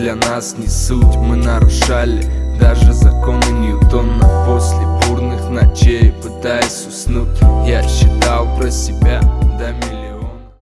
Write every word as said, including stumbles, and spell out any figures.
для нас не суть. Мы нарушали даже законы Ньютона после бурных ночей, пытаясь уснуть. Я считал про себя до миллиона.